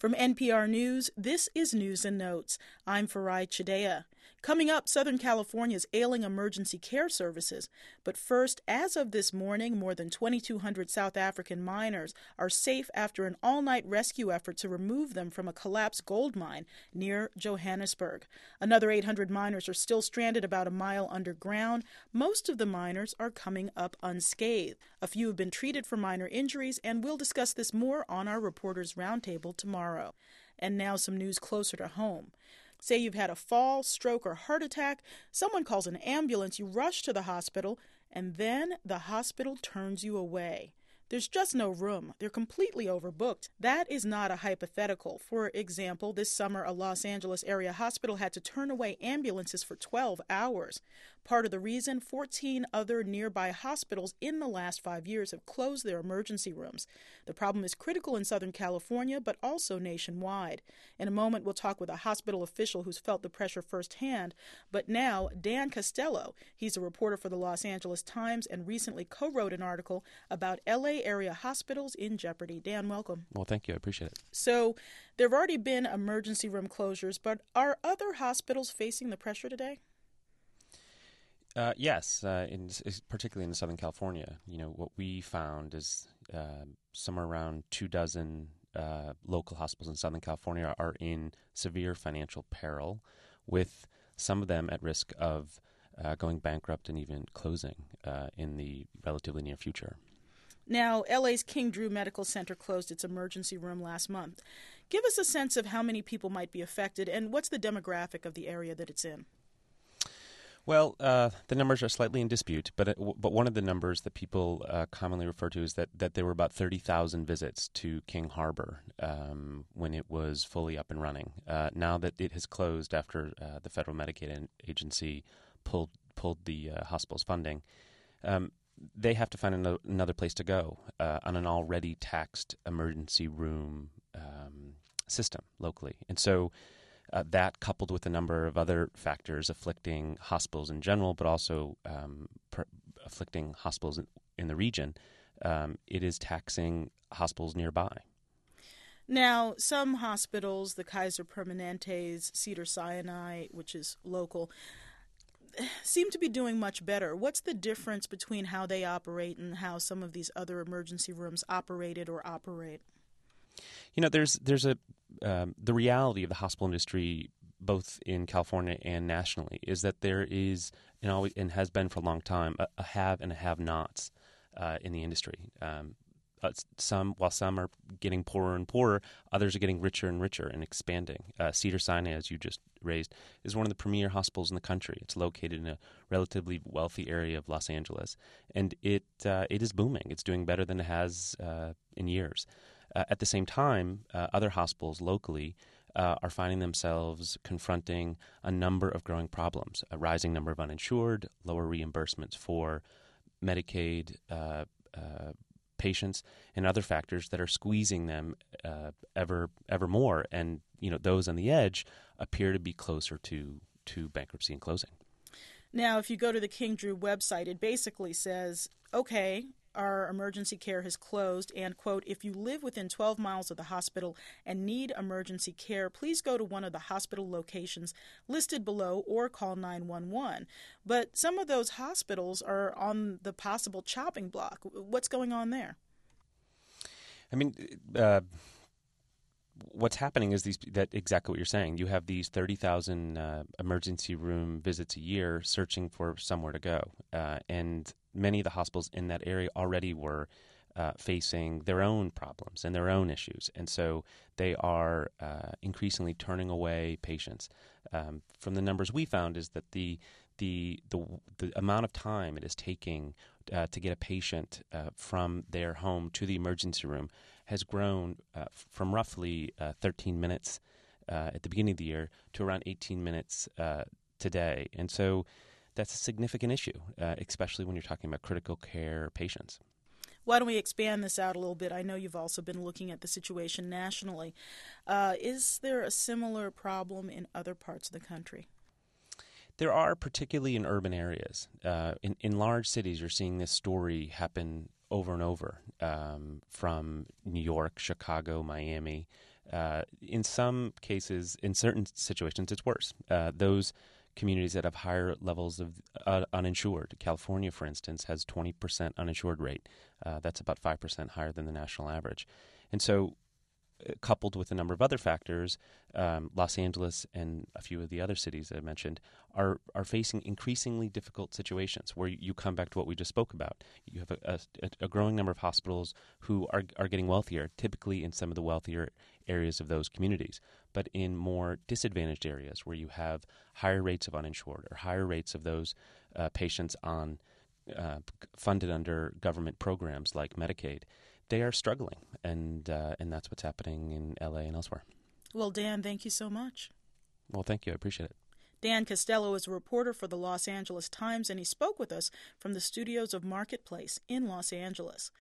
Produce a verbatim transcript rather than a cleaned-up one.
From N P R News, this is News and Notes. I'm Farai Chidea. Coming up, Southern California's ailing emergency care services. But first, as of this morning, more than twenty-two hundred South African miners are safe after an all-night rescue effort to remove them from a collapsed gold mine near Johannesburg. Another eight hundred miners are still stranded about a mile underground. Most of the miners are coming up unscathed. A few have been treated for minor injuries, and we'll discuss this more on our Reporters Roundtable tomorrow. And now some news closer to home. Say you've had a fall, stroke, or heart attack, someone calls an ambulance, you rush to the hospital, and then the hospital turns you away. There's just no room. They're completely overbooked. That is not a hypothetical. For example, this summer, a Los Angeles area hospital had to turn away ambulances for twelve hours. Part of the reason, fourteen other nearby hospitals in the last five years have closed their emergency rooms. The problem is critical in Southern California, but also nationwide. In a moment, we'll talk with a hospital official who's felt the pressure firsthand. But now, Dan Costello, he's a reporter for the Los Angeles Times and recently co-wrote an article about L A area hospitals in jeopardy. Dan, welcome. Well, thank you. I appreciate it. So there have already been emergency room closures, but are other hospitals facing the pressure today? Uh, yes, uh, in, particularly in Southern California. You know, what we found is uh, somewhere around two dozen uh, local hospitals in Southern California are in severe financial peril, with some of them at risk of uh, going bankrupt and even closing uh, in the relatively near future. Now, L A's King Drew Medical Center closed its emergency room last month. Give us a sense of how many people might be affected and what's the demographic of the area that it's in. Well, uh, the numbers are slightly in dispute, but it, but one of the numbers that people uh, commonly refer to is that, that there were about thirty thousand visits to King Harbor um, when it was fully up and running. Uh, now that it has closed after uh, the Federal Medicaid Agency pulled pulled the uh, hospital's funding, um, they have to find another, another place to go uh, on an already taxed emergency room um, system locally. And so uh, that, coupled with a number of other factors afflicting hospitals in general, but also um, per- afflicting hospitals in, in the region, um, it is taxing hospitals nearby. Now, some hospitals, the Kaiser Permanente's, Cedars-Sinai, which is local, seem to be doing much better. What's the difference between how they operate and how some of these other emergency rooms operated or operate? You know, there's there's a um, the reality of the hospital industry, both in California and nationally, is that there is and always and has been for a long time a, a have and a have-nots uh, in the industry. Um, Uh, some, while some are getting poorer and poorer, others are getting richer and richer and expanding. Uh, Cedars-Sinai, as you just raised, is one of the premier hospitals in the country. It's located in a relatively wealthy area of Los Angeles, and it uh, it is booming. It's doing better than it has uh, in years. Uh, at the same time, uh, other hospitals locally uh, are finding themselves confronting a number of growing problems: a rising number of uninsured, lower reimbursements for Medicaid uh, uh patients, and other factors that are squeezing them uh, ever ever more. And you know, those on the edge appear to be closer to to bankruptcy and closing. Now, if you go to the King Drew website, it basically says, okay, our emergency care has closed, and, quote, if you live within twelve miles of the hospital and need emergency care, please go to one of the hospital locations listed below or call nine one one. But some of those hospitals are on the possible chopping block. What's going on there? I mean, uh, what's happening is these that exactly what you're saying. You have these thirty thousand uh, emergency room visits a year searching for somewhere to go. Uh, and many of the hospitals in that area already were uh, facing their own problems and their own issues. And so they are uh, increasingly turning away patients. Um, from the numbers we found is that the the the, the amount of time it is taking uh, to get a patient uh, from their home to the emergency room has grown uh, from roughly uh, thirteen minutes uh, at the beginning of the year to around eighteen minutes uh, today. And so that's a significant issue, uh, especially when you're talking about critical care patients. Why don't we expand this out a little bit? I know you've also been looking at the situation nationally. Uh, is there a similar problem in other parts of the country? There are, particularly in urban areas. Uh, in, in large cities, you're seeing this story happen over and over, um, from New York, Chicago, Miami, Uh, in some cases, in certain situations, it's worse. Uh, those communities that have higher levels of uh, uninsured, California, for instance, has twenty percent uninsured rate. Uh, that's about five percent higher than the national average. And so, uh, coupled with a number of other factors, um, Los Angeles and a few of the other cities I mentioned are are facing increasingly difficult situations where you come back to what we just spoke about. You have a, a, a growing number of hospitals who are are getting wealthier, typically in some of the wealthier areas of those communities, but in more disadvantaged areas where you have higher rates of uninsured or higher rates of those uh, patients on uh, funded under government programs like Medicaid, they are struggling, and uh, and that's what's happening in L A and elsewhere. Well, Dan, thank you so much. Well, thank you. I appreciate it. Dan Costello is a reporter for the Los Angeles Times, and he spoke with us from the studios of Marketplace in Los Angeles.